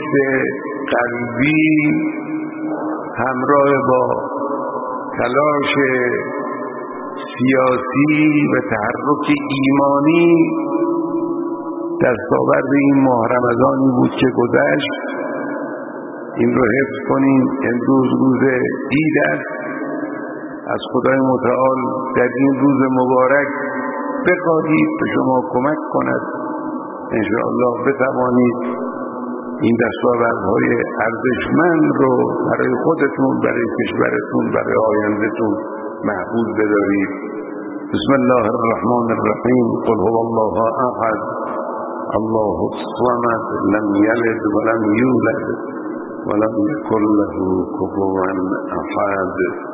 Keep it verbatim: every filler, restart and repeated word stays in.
قلبی همراه با تلاش سیاسی و تحرک ایمانی دستاورد این ماه رمضانی بود که گذشت. این رو حفظ کنیم. امروز روز عید است. از خدای متعال در این روز مبارک بخواهید به شما کمک کند انشاءالله بتوانید این دستاوردهای ارزشمند رو برای خودتون، برای کشورتون، برای آیندهتون محفوظ بدارید. بسم الله الرحمن الرحیم. قل هو الله احد الله الصمد لم یلد ولم یولد ولم یکن له کفوا احد.